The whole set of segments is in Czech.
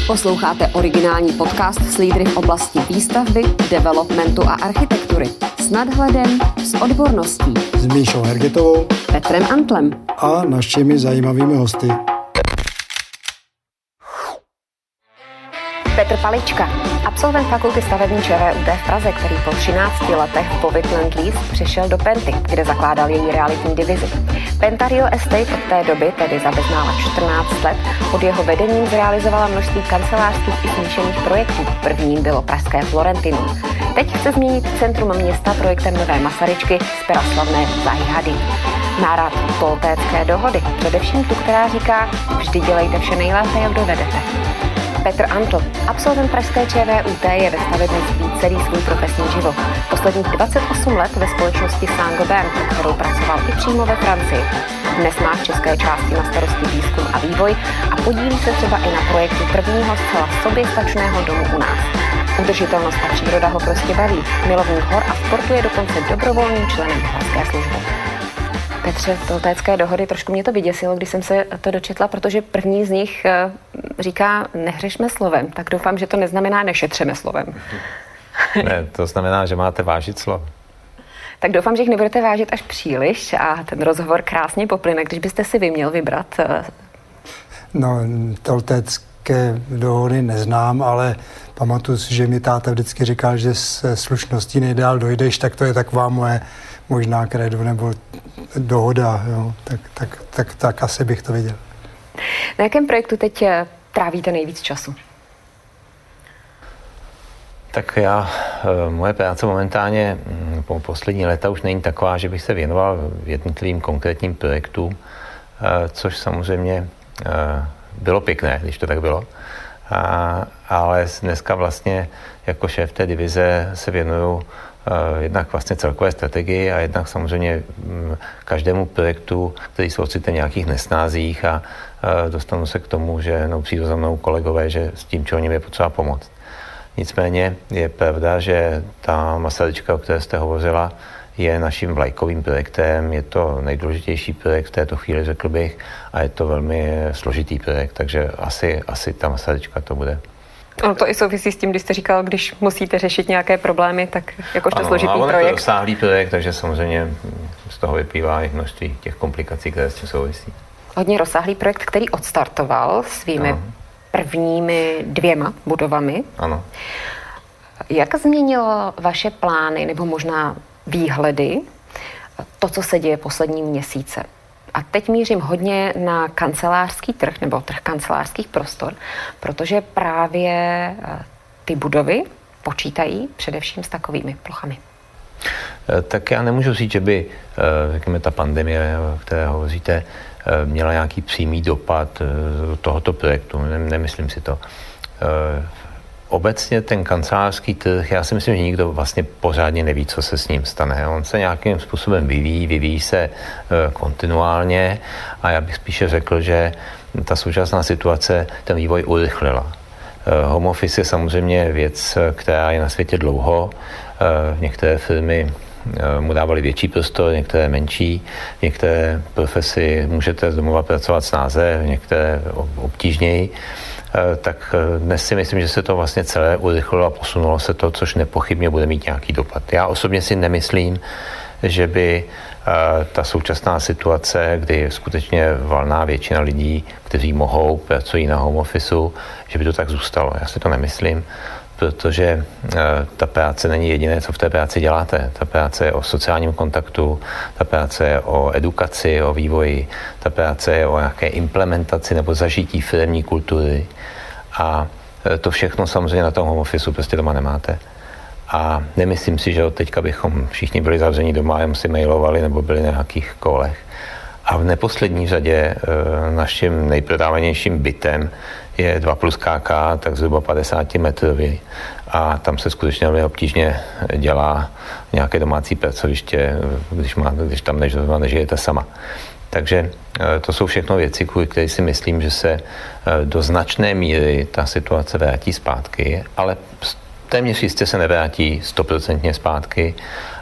Posloucháte originální podcast s lídry v oblasti výstavby, developmentu a architektury. S nadhledem, s odborností. S Míšou Hergetovou, Petrem Antlem a našimi zajímavými hosty. Petr Palička, absolvent fakulty stavební ČVUT v Praze, který po 13 letech v Povit Land Lease přešel do Penty, kde zakládal její realitní divizi. Penta Real Estate od té doby, tedy za bezmála 14 let, pod jeho vedením zrealizovala množství kancelářských i smíšených projektů. Prvním bylo pražské Florentinum. Teď chce změnit centrum města projektem nové Masaryčky z pera slavné Zahy Hadid. Má rád Toltécké dohody, především tu, která říká, vždy dělejte vše nejlépe, jak dovedete. Petr Antl, absolvent pražské ČVUT, je ve stavebnictví celý svůj profesní život. Posledních 28 let ve společnosti Saint-Gobain, kterou pracoval i přímo ve Francii. Dnes má v české části na starosti výzkum a vývoj a podílí se třeba i na projektu prvního zcela soběstačného domu u nás. Udržitelnost a příroda ho prostě baví. Milovník hor a sportu je dokonce dobrovolným členem horské služby. Petře, Toltécké dohody, trošku mě to vyděsilo, když jsem se to dočetla, protože první z nich říká nehřešme slovem, tak doufám, že to neznamená nešetřeme slovem. Ne, to znamená, že máte vážit slov. Tak doufám, že jich nebudete vážit až příliš a ten rozhovor krásně poplyne, když byste si vy měl vybrat. No, Toltécké dohody neznám, ale pamatuju si, že mi táta vždycky říkal, že se slušností nejdál dojdeš, tak to je taková moje možná kredo nebo dohoda, jo. Tak asi bych to viděl. Na jakém projektu teď trávíte nejvíc času? Tak moje práce momentálně po poslední léta už není taková, že bych se věnoval jednotlivým konkrétním projektům, což samozřejmě bylo pěkné, když to tak bylo. Ale dneska vlastně jako šéf té divize se věnuju jednak vlastně celkové strategii a jednak samozřejmě každému projektu, který se ocitne nějakých nesnázích a dostanu se k tomu, že přijdu za mnou kolegové, že s tím čoním je potřeba pomoct. Nicméně je pravda, že ta Masaryčka, o které jste hovořila, je naším vlajkovým projektem, je to nejdůležitější projekt v této chvíli, řekl bych, a je to velmi složitý projekt, takže asi ta Masaryčka to bude. Ono to i souvisí s tím, když jste říkal, když musíte řešit nějaké problémy, tak jakožto složitý projekt. Ano, je to rozsáhlý projekt, takže samozřejmě z toho vyplývá i množství těch komplikací, které s tím souvisí. Hodně rozsáhlý projekt, který odstartoval svými prvními 2 budovami. Ano. Jak změnilo vaše plány nebo možná výhledy to, co se děje poslední měsíce? A teď mířím hodně na kancelářský trh nebo trh kancelářských prostor, protože právě ty budovy počítají především s takovými plochami. Tak já nemůžu říct, že by, řekněme, ta pandemie, o které hovoříte, měla nějaký přímý dopad tohoto projektu. Nemyslím si to. Obecně ten kancelářský trh, já si myslím, že nikdo vlastně pořádně neví, co se s ním stane. On se nějakým způsobem vyvíjí se kontinuálně a já bych spíše řekl, že ta současná situace ten vývoj urychlila. Home office je samozřejmě věc, která je na světě dlouho. Některé firmy mu dávali větší prostor, některé menší, některé profesi můžete z domova pracovat snáze, některé obtížněji. Tak dnes si myslím, že se to vlastně celé urychlilo a posunulo se to, což nepochybně bude mít nějaký dopad. Já osobně si nemyslím, že by ta současná situace, kdy skutečně valná většina lidí, kteří mohou, pracují na home officeu, že by to tak zůstalo. Já si to nemyslím, protože ta práce není jediné, co v té práci děláte. Ta práce je o sociálním kontaktu, ta práce je o edukaci, o vývoji, ta práce je o nějaké implementaci nebo zažití firemní kultury. A to všechno samozřejmě na tom home officeu prostě doma nemáte. A nemyslím si, že od teďka bychom všichni byli zavření doma a jenom si mailovali nebo byli na nějakých kolech. A v neposlední řadě naším nejprodávanějším bytem je 2+KK, tak zhruba 50 metrový. A tam se skutečně velmi obtížně dělá nějaké domácí pracoviště, když tam nežijete sama. Takže to jsou všechno věci, kvůli které si myslím, že se do značné míry ta situace vrátí zpátky, ale téměř jistě se nevrátí 100% zpátky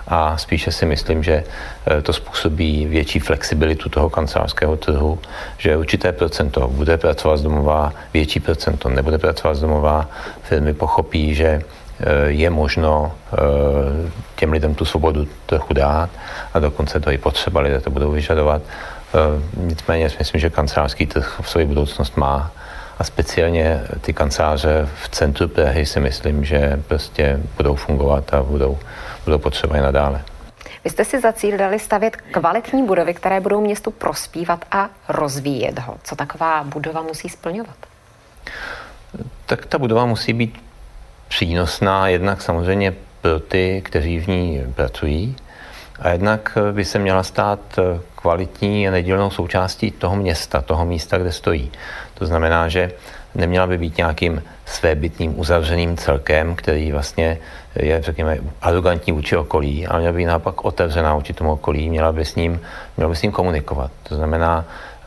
a spíše si myslím, že to způsobí větší flexibilitu toho kancelářského trhu, že určité procento bude pracovat z domova, větší procento nebude pracovat z domova. Firmy pochopí, že je možno těm lidem tu svobodu trochu dát a dokonce to i potřeba, lidé to budou vyžadovat. Nicméně myslím, že kancelářský trh v svou budoucnost má a speciálně ty kanceláře v centru Prahy si myslím, že prostě budou fungovat a budou potřeba i nadále. Vy jste si za cíl dali stavět kvalitní budovy, které budou městu prospívat a rozvíjet ho. Co taková budova musí splňovat? Tak ta budova musí být přínosná jednak samozřejmě pro ty, kteří v ní pracují, a jednak by se měla stát kvalitní a nedílnou součástí toho města, toho místa, kde stojí. To znamená, že neměla by být nějakým svébytným uzavřeným celkem, který vlastně je, řekněme, arrogantní vůči okolí, ale měla by být naopak otevřená vůči tomu okolí, měla by s ním komunikovat. To znamená,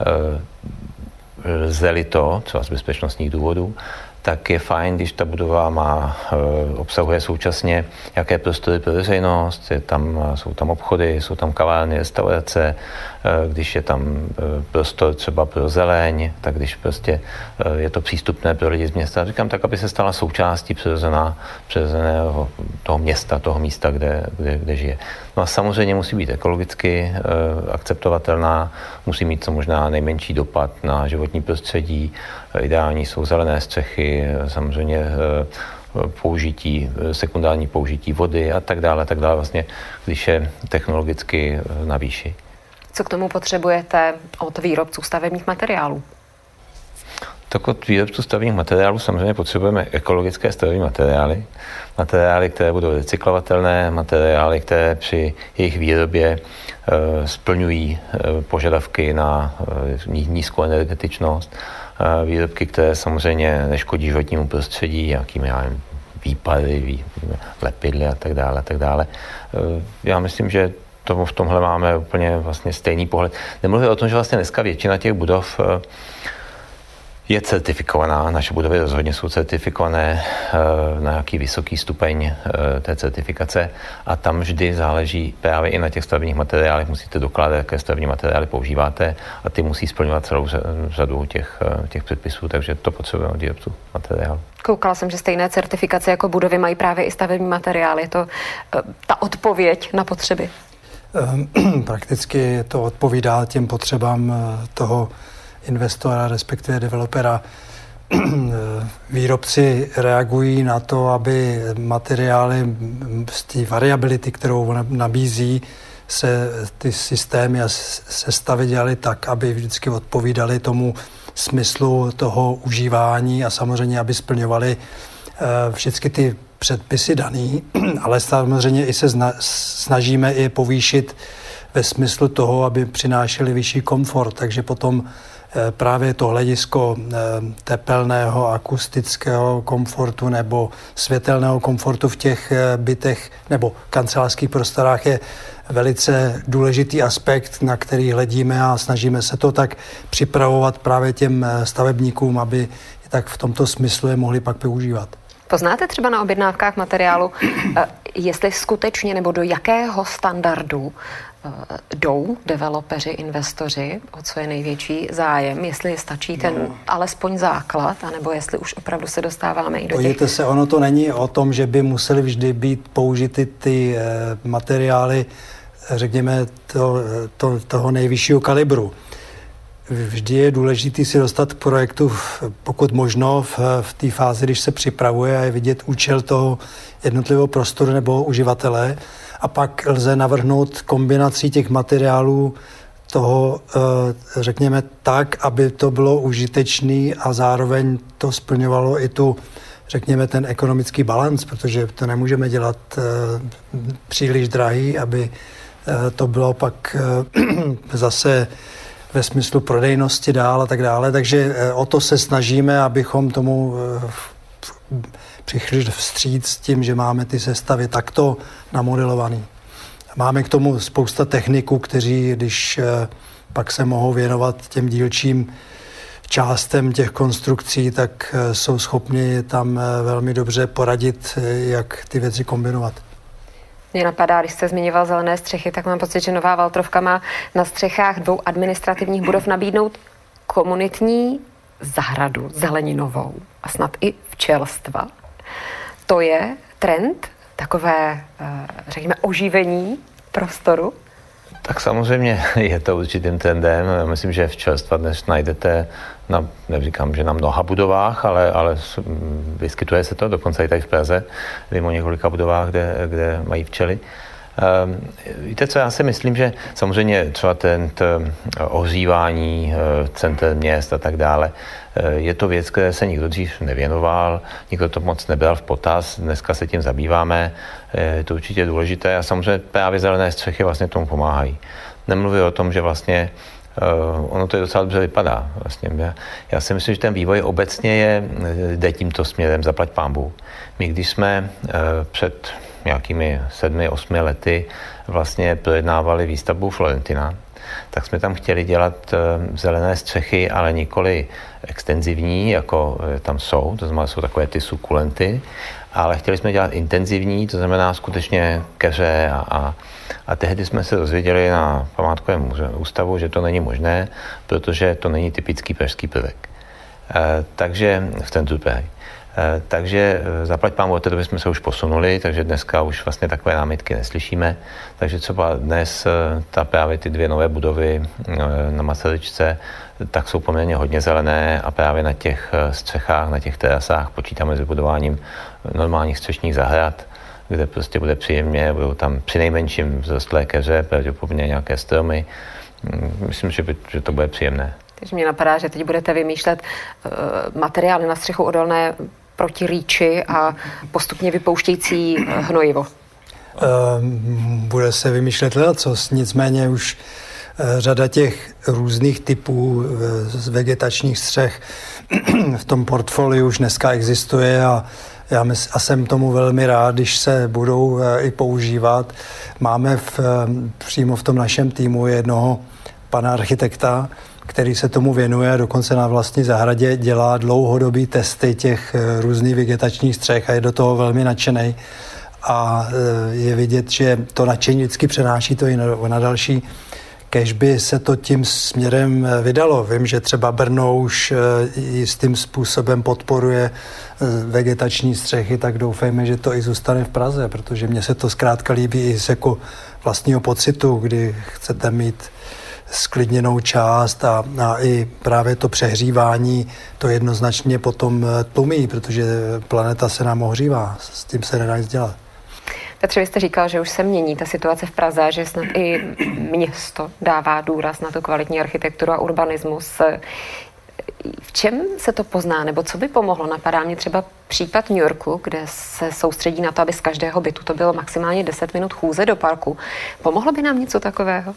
lze-li to, třeba z bezpečnostních důvodů, tak je fajn, když ta budova obsahuje současně jaké prostory pro veřejnost, jsou tam obchody, jsou tam kavárny, restaurace, když je tam prostor třeba pro zeleň, tak když prostě je to přístupné pro lidi z města. Říkám tak, aby se stala součástí přirozeného toho města, toho místa, kde žije. No a samozřejmě musí být ekologicky akceptovatelná, musí mít co možná nejmenší dopad na životní prostředí, ideální jsou zelené střechy, samozřejmě sekundární použití vody a tak dále, vlastně, když je technologicky na výši. Co k tomu potřebujete od výrobců stavebních materiálů? Tak od výrobců stavebních materiálů samozřejmě potřebujeme ekologické stavební materiály, které budou recyklovatelné, materiály, které při jejich výrobě splňují požadavky na nízkou energetičnost, výrobky, které samozřejmě neškodí životnímu prostředí, jakými výpary, lepidly a tak dále. Já myslím, že v tomhle máme úplně vlastně stejný pohled. Nemluvím o tom, že vlastně dneska většina těch budov je certifikovaná, naše budovy rozhodně jsou certifikované na nějaký vysoký stupeň té certifikace a tam vždy záleží právě i na těch stavebních materiálech, musíte dokládat, jaké stavební materiály používáte a ty musí splňovat celou řadu těch předpisů, takže to potřebujeme od výrobců materiálu. Koukala jsem, že stejné certifikace jako budovy mají právě i stavební materiály. Je to ta odpověď na potřeby? Prakticky to odpovídá těm potřebám toho investora, respektive developera. Výrobci reagují na to, aby materiály z té variability, kterou nabízí, se ty systémy a sestavy dělaly tak, aby vždycky odpovídaly tomu smyslu toho užívání a samozřejmě, aby splňovaly všechny ty předpisy daný, ale samozřejmě i se snažíme i povýšit ve smyslu toho, aby přinášeli vyšší komfort, takže potom právě to hledisko tepelného, akustického komfortu nebo světelného komfortu v těch bytech nebo kancelářských prostorách je velice důležitý aspekt, na který hledíme a snažíme se to tak připravovat právě těm stavebníkům, aby tak v tomto smyslu je mohli pak používat. Poznáte třeba na objednávkách materiálu, jestli skutečně nebo do jakého standardu jdou developeři, investoři, o co je největší zájem, jestli stačí ten alespoň základ, anebo jestli už opravdu se dostáváme i do těch... Podívejte se, ono to není o tom, že by museli vždy být použity ty materiály, řekněme, toho nejvyššího kalibru. Vždy je důležité si dostat k projektu, pokud možno, v té fázi, když se připravuje a je vidět účel toho jednotlivého prostoru nebo uživatele. A pak lze navrhnout kombinací těch materiálů toho, řekněme, tak, aby to bylo užitečný a zároveň to splňovalo i tu, řekněme, ten ekonomický balans, protože to nemůžeme dělat příliš drahý, aby to bylo pak zase ve smyslu prodejnosti dál a tak dále. Takže o to se snažíme, abychom tomu přišli vstříc tím, že máme ty sestavy takto namodelovaný. Máme k tomu spousta techniků, kteří, když pak se mohou věnovat těm dílčím částem těch konstrukcí, tak jsou schopni tam velmi dobře poradit, jak ty věci kombinovat. Mě napadá, když jste zmiňoval zelené střechy, tak mám pocit, že Nová Valtrovka má na střechách 2 administrativních budov nabídnout komunitní zahradu zeleninovou a snad i včelstva. To je trend, takové, řekněme, oživení prostoru? Tak samozřejmě je to určitým trendem. Myslím, že včelstva dnes najdete, neříkám, že na mnoha budovách, ale vyskytuje se to, dokonce i tady v Praze. Vím o několika budovách, kde mají včely. Víte co, já si myslím, že samozřejmě třeba ten ohřívání center měst a tak dále, je to věc, které se nikdo dřív nevěnoval, nikdo to moc nebral v potaz, dneska se tím zabýváme, je to určitě důležité a samozřejmě právě zelené střechy vlastně tomu pomáhají. Nemluvím o tom, že vlastně ono to docela dobře vypadá. Vlastně. Já si myslím, že ten vývoj obecně jde tímto směrem, zaplať pánbůh. My když jsme před nějakými 7-8 lety vlastně projednávali výstavbu Florentina, tak jsme tam chtěli dělat zelené střechy, ale nikoli extenzivní, jako tam jsou, to znamená, jsou takové ty sukulenty, ale chtěli jsme dělat intenzivní, to znamená skutečně keře a tehdy jsme se dozvěděli na památkovém ústavu, že to není možné, protože to není typický pražský prvek. Takže v centru Prahy. Takže zaplať pánbůh, od té doby jsme se už posunuli, takže dneska už vlastně takové námitky neslyšíme. Takže třeba dnes právě ty 2 nové budovy na Masaryčce, tak jsou poměrně hodně zelené a právě na těch střechách, na těch terasách počítáme s vybudováním normálních střešních zahrad, kde prostě bude příjemně, budou tam přinejmenším vzrostlé keře, pravděpodobně nějaké stromy. Myslím, že to bude příjemné. Takže mě napadá, že teď budete vymýšlet materiály na střechu odolné proti rýči a postupně vypouštějící hnojivo. Bude se vymýšlet ledacos, nicméně už řada těch různých typů z vegetačních střech v tom portfoliu už dneska existuje a jsem tomu velmi rád, když se budou i používat. Máme přímo v tom našem týmu jednoho pana architekta, který se tomu věnuje a dokonce na vlastní zahradě dělá dlouhodobý testy těch různých vegetačních střech a je do toho velmi nadšený. A je vidět, že to nadšení vždycky přenáší to i na další. Kéž by se to tím směrem vydalo. Vím, že třeba Brno už jistým způsobem podporuje vegetační střechy, tak doufejme, že to i zůstane v Praze, protože mně se to zkrátka líbí i z jako vlastního pocitu, kdy chcete mít sklidněnou část a i právě to přehřívání to jednoznačně potom tlumí, protože planeta se nám ohřívá, s tím se nedá nic dělat. Petře, vy jste říkal, že už se mění ta situace v Praze, že snad i město dává důraz na tu kvalitní architekturu a urbanismus. V čem se to pozná, nebo co by pomohlo? Napadá mě třeba případ New Yorku, kde se soustředí na to, aby z každého bytu to bylo maximálně 10 minut chůze do parku. Pomohlo by nám něco takového?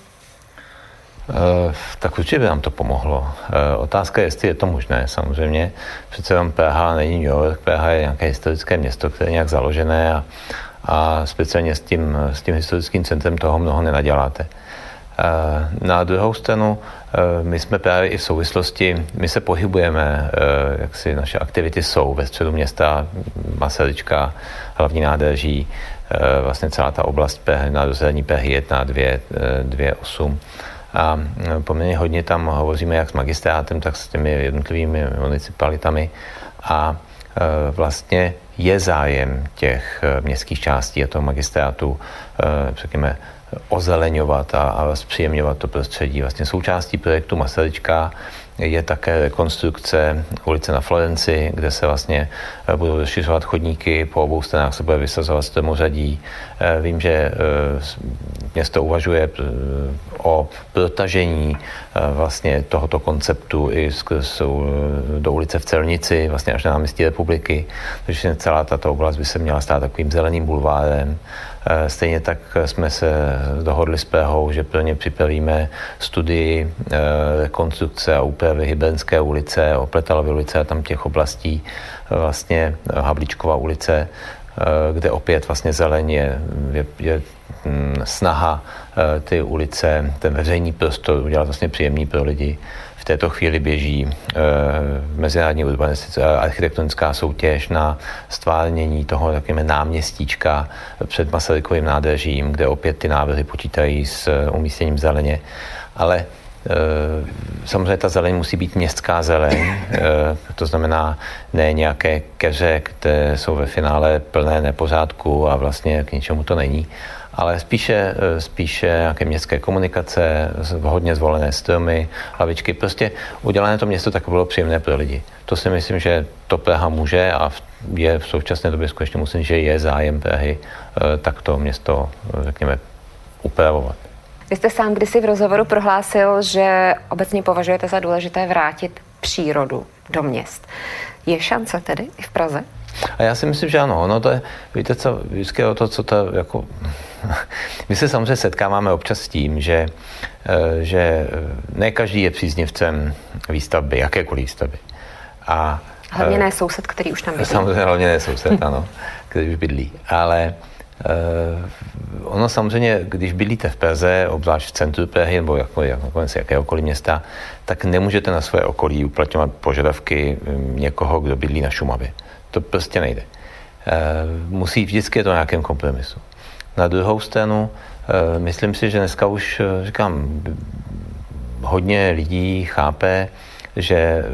Tak určitě by nám to pomohlo. Otázka je, jestli je to možné, samozřejmě. Přece tam Praha není New York, Praha je nějaké historické město, které je nějak založené a speciálně s tím historickým centrem toho mnoho nenaděláte. Na druhou stranu, my jsme právě i v souvislosti, my se pohybujeme, jak si naše aktivity jsou ve středu města, Masaryčka, hlavní nádraží, vlastně celá ta oblast na rozhraní Prahy 1, 2, 8. A poměrně hodně tam hovoříme jak s magistrátem, tak s těmi jednotlivými municipalitami a vlastně je zájem těch městských částí a toho magistrátu, řekněme, ozeleňovat a zpříjemňovat to prostředí. Vlastně součástí projektu Masaryčka je také rekonstrukce ulice na Florenci, kde se vlastně budou rozšiřovat chodníky, po obou stranách se bude vysazovat stromořadí. Vím, že město uvažuje o protažení vlastně tohoto konceptu i do ulice v Celnici, vlastně až na náměstí Republiky, takže celá tato oblast by se měla stát takovým zeleným bulvárem. Stejně tak jsme se dohodli s Prahou, že pro ně připravíme studii rekonstrukce a úpravy Hybernské ulice, Opletalovy ulice a tam těch oblastí, vlastně Havlíčkova ulice, kde opět vlastně zeleň je snaha ty ulice, ten veřejný prostor udělat vlastně příjemný pro lidi v této chvíli běží mezinárodní architektonická soutěž na stvárnění toho takového náměstíčka před Masarykovým nádražím, kde opět ty návrhy počítají s umístěním zeleně. Ale samozřejmě ta zeleň musí být městská zeleň, to znamená ne nějaké keře, které jsou ve finále plné nepořádku a vlastně k ničemu to není, ale spíše nějaké městské komunikace, hodně zvolené stromy, lavičky, prostě udělané to město tak bylo příjemné pro lidi. To si myslím, že to Praha může a je v současné době skutečně musím, že je zájem Prahy tak to město, řekněme, upravovat. Vy jste sám kdysi v rozhovoru prohlásil, že obecně považujete za důležité vrátit přírodu do měst. Je šance tedy i v Praze? A já si myslím, že ano. No to je, víte co, vždycky o to, co to jako... My se samozřejmě setkáváme občas s tím, že ne každý je příznivcem výstavby, jakékoliv výstavby. A hlavně ne soused, který už tam bydlí. Samozřejmě hlavně ne soused, ano, který už bydlí. Ale ono samozřejmě, když bydlíte v Praze, obzvlášť v centru Prahy nebo jakéhokoliv města, tak nemůžete na své okolí uplatňovat požadavky někoho, kdo bydlí na Šumavě. To prostě nejde. Musí vždycky je to nějakém kompromisu. Na druhou stranu, myslím si, že dneska už, říkám, hodně lidí chápe, že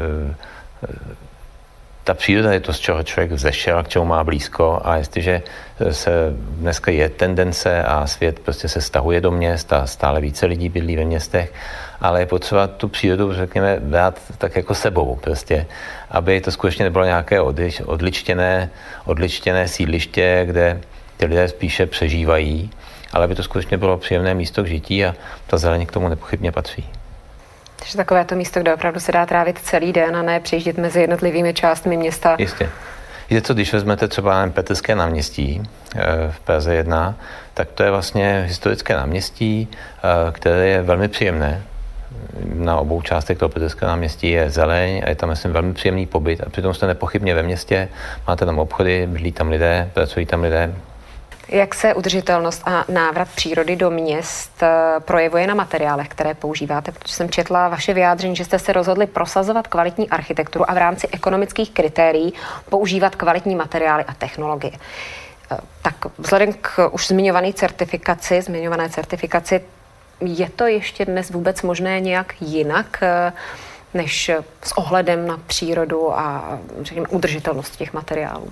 ta příroda je to, z čeho člověk vzešel, k čemu má blízko a jestliže se dneska je tendence a svět prostě se stahuje do měst a stále více lidí bydlí ve městech, ale je potřeba tu přírodu, řekněme, brát tak jako sebou prostě, aby to skutečně nebylo nějaké odličtěné sídliště, kde ty lidé spíše přežívají, ale aby to skutečně bylo příjemné místo k žití a ta zeleň k tomu nepochybně patří. Takže takové to místo, kde opravdu se dá trávit celý den a ne přejíždět mezi jednotlivými částmi města. Jistě. Víte co, když vezmete třeba Petrské náměstí v Praze 1, tak to je vlastně historické náměstí, které je velmi příjemné. Na obou částech toho Petrského náměstí je zeleň a je tam, myslím, velmi příjemný pobyt a přitom jste nepochybně ve městě, máte tam obchody, bydlí tam lidé, pracují tam lidé. Jak se udržitelnost a návrat přírody do měst projevuje na materiálech, které používáte? Protože jsem četla vaše vyjádření, že jste se rozhodli prosazovat kvalitní architekturu a v rámci ekonomických kritérií používat kvalitní materiály a technologie. Tak vzhledem k už zmiňované certifikaci, je to ještě dnes vůbec možné nějak jinak, než s ohledem na přírodu a řekněme udržitelnost těch materiálů?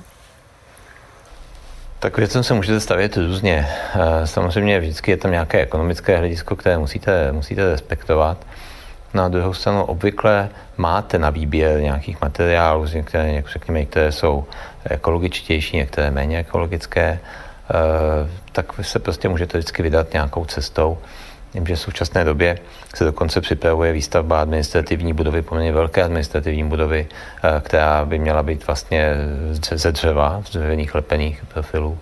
Tak věcem se můžete stavět různě. Samozřejmě vždycky je tam nějaké ekonomické hledisko, které musíte respektovat. Na druhou stranu obvykle máte na výběr nějakých materiálů, některé jsou ekologičtější, některé méně ekologické, tak vy se prostě můžete vždycky vydat nějakou cestou. Vím, že v současné době se dokonce připravuje výstavba administrativní budovy, poměrně velké administrativní budovy, která by měla být vlastně ze dřeva, z dřevěných lepených profilů.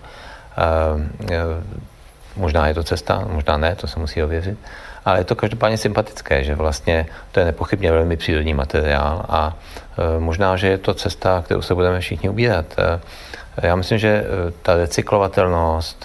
Možná je to cesta, možná ne, to se musí ověřit. Ale je to každopádně sympatické, že vlastně to je nepochybně velmi přírodní materiál a možná, že je to cesta, kterou se budeme všichni ubírat. Já myslím, že ta recyklovatelnost,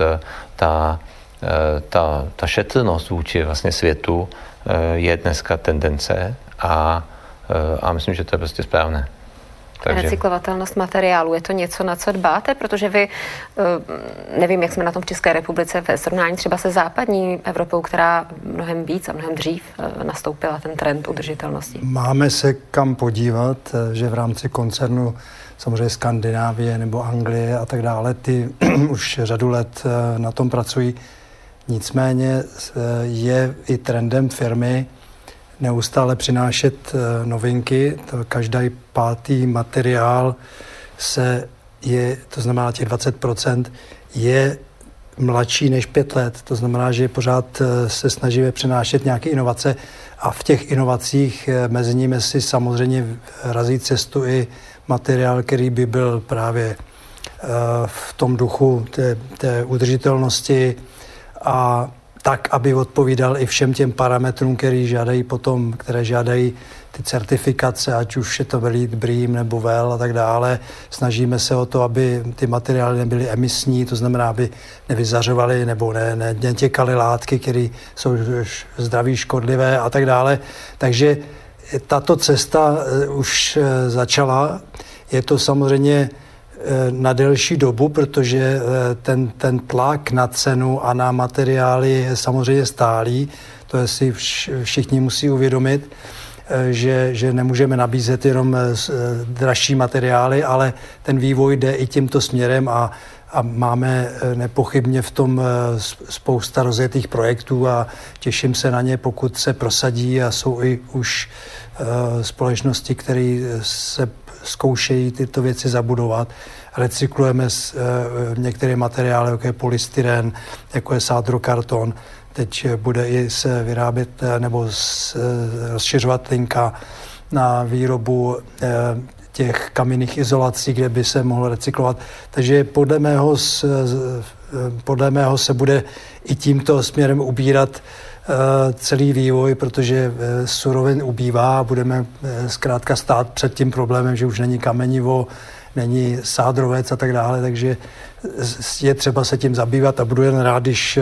ta šetrnost vůči vlastně světu je dneska tendence a myslím, že to je prostě správné. Takže... Recyklovatelnost materiálu, je to něco, na co dbáte? Protože vy, nevím, jak jsme na tom v České republice ve srovnání třeba se západní Evropou, která mnohem víc a mnohem dřív nastoupila ten trend udržitelnosti. Máme se kam podívat, že v rámci koncernu samozřejmě Skandinávie nebo Anglie a tak dále, ty už řadu let na tom pracují. Nicméně je i trendem firmy neustále přinášet novinky. Každý pátý materiál to znamená těch 20%, je mladší než 5 let. To znamená, že pořád se snažíme přinášet nějaké inovace a v těch inovacích mezi nimi si samozřejmě razí cestu i materiál, který by byl právě v tom duchu té udržitelnosti a tak, aby odpovídal i všem těm parametrům, které žádají ty certifikace, ať už je to BREEAM nebo WELL a tak dále. Snažíme se o to, aby ty materiály nebyly emisní, to znamená, aby nevyzařovaly nebo netěkaly látky, které jsou zdraví škodlivé a tak dále. Takže tato cesta už začala. Je to samozřejmě na delší dobu, protože ten tlak na cenu a na materiály je samozřejmě stálý. To si všichni musí uvědomit, že nemůžeme nabízet jenom dražší materiály, ale ten vývoj jde i tímto směrem a máme nepochybně v tom spousta rozjetých projektů a těším se na ně, pokud se prosadí a jsou i už společnosti, které se zkoušejí tyto věci zabudovat. Recyklujeme některé materiály, jako je polystyren, jako je sádrokarton. Teď bude i se vyrábět nebo rozšiřovat linka na výrobu těch kamenných izolací, kde by se mohlo recyklovat. Takže podle mého se bude i tímto směrem ubírat celý vývoj, protože surovin ubývá a budeme zkrátka stát před tím problémem, že už není kamenivo, není sádrovec a tak dále, takže je třeba se tím zabývat a budu jen rád, když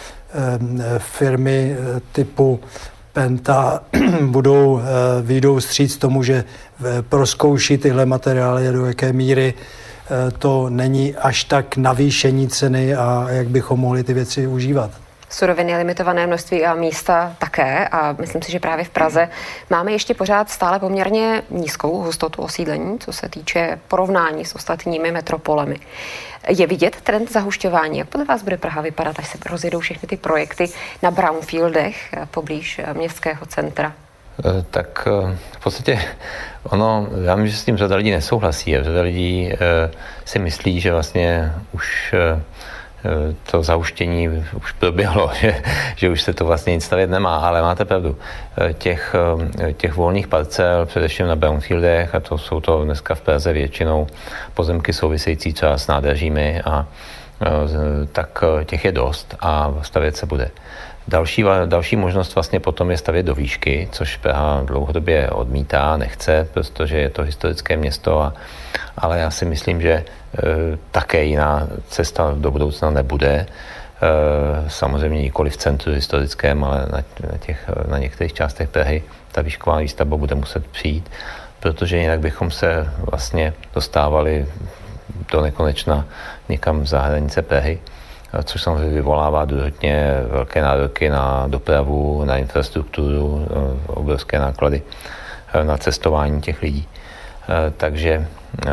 firmy typu Penta vyjdou vstříc tomu, že prozkouší tyhle materiály, do jaké míry to není až tak navýšení ceny a jak bychom mohli ty věci užívat. Suroviny, limitované množství a místa také a myslím si, že právě v Praze máme ještě pořád stále poměrně nízkou hustotu osídlení, co se týče porovnání s ostatními metropolemi. Je vidět trend zahušťování? Jak podle vás bude Praha vypadat, až se rozjedou všechny ty projekty na brownfieldech poblíž městského centra? Tak v podstatě já myslím, že s tím řada lidí nesouhlasí a řada lidí si myslí, že vlastně už to zahuštění už proběhlo, že už se to vlastně nic stavět nemá, ale máte pravdu. Těch volných parcel, především na brownfieldech, a to jsou to dneska v Praze většinou pozemky související třeba s nádražími, tak těch je dost a stavět se bude. Další možnost vlastně potom je stavět do výšky, což Praha dlouhodobě odmítá, nechce, protože je to historické město, ale já si myslím, že také jiná cesta do budoucna nebude. Samozřejmě nikoli v centru historickém, ale na některých částech Prahy ta výšková výstavba bude muset přijít, protože jinak bychom se vlastně dostávali do nekonečna někam za hranice Prahy, což samozřejmě vyvolává druhotně velké nároky na dopravu, na infrastrukturu, obrovské náklady na cestování těch lidí. Takže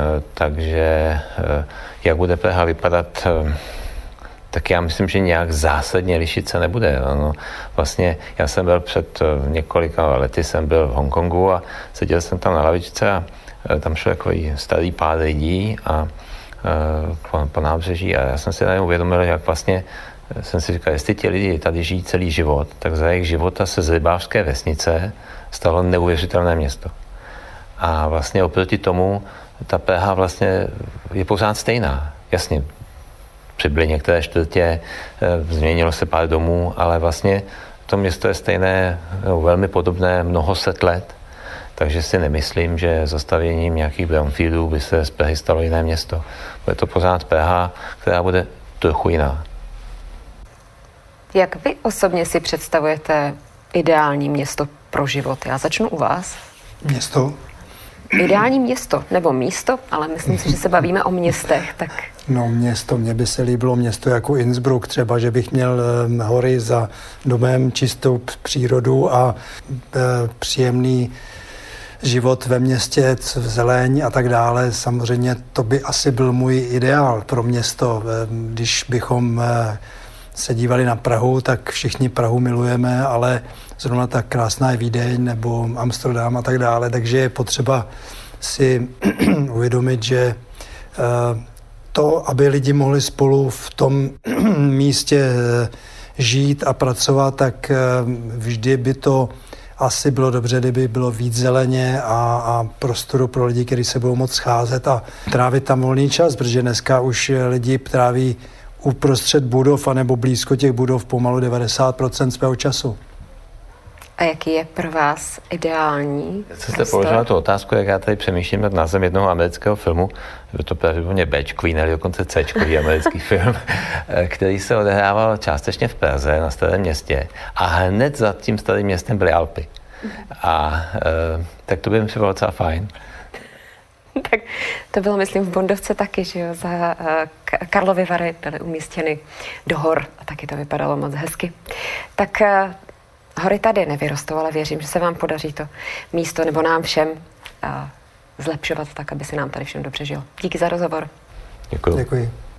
jak bude Praha vypadat, tak já myslím, že nějak zásadně lišit se nebude. Vlastně já jsem byl před několika lety v Hongkongu a seděl jsem tam na lavičce a tam šel takový starý pár lidí a po nábřeží a já jsem si najednou uvědomil, jak vlastně jsem si říkal, jestli ti lidi tady žijí celý život, tak za jejich života se z rybářské vesnice stalo neuvěřitelné město. A vlastně oproti tomu ta Praha vlastně je pořád stejná. Jasně, přibyly některé čtvrtě, změnilo se pár domů, ale vlastně to město je stejné, velmi podobné mnoho set let. Takže si nemyslím, že zastavěním nějakých brownfieldů by se z Prahy stalo jiné město. Bude to pořád Praha, která bude trochu jiná. Jak vy osobně si představujete ideální město pro život? Já začnu u vás. Město? Ideální město, nebo místo, ale myslím si, že se bavíme o městech. Tak... No město, mně by se líbilo město jako Innsbruck třeba, že bych měl hory za domem, čistou přírodu a příjemný život ve městě, zeleň a tak dále. Samozřejmě to by asi byl můj ideál pro město. Když bychom se dívali na Prahu, tak všichni Prahu milujeme, ale zrovna tak krásná je Vídeň nebo Amsterdam a tak dále, takže je potřeba si uvědomit, že to, aby lidi mohli spolu v tom místě žít a pracovat, tak vždy by to asi bylo dobře, kdyby bylo víc zeleně a prostoru pro lidi, kteří se budou moct scházet a trávit tam volný čas, protože dneska už lidi tráví uprostřed budov anebo blízko těch budov pomalu 90% svého času. A jaký je pro vás ideální? Co jste položila tu otázku, jak já tady přemýšlím nad názvem jednoho amerického filmu, je to pravděpodobně Bčkový, nebo dokonce Cčkový americký film, který se odehrával částečně v Praze, na Starém městě a hned za tím Starým městem byly Alpy. A tak to by mi připadalo docela fajn. Tak to bylo, myslím, v Bondovce taky, že jo, za Karlovy Vary byly umístěny do hor a taky to vypadalo moc hezky. Tak hory tady nevyrostou, ale věřím, že se vám podaří to místo nebo nám všem zlepšovat tak, aby se nám tady všem dobře žilo. Díky za rozhovor. Děkuji. Děkuji.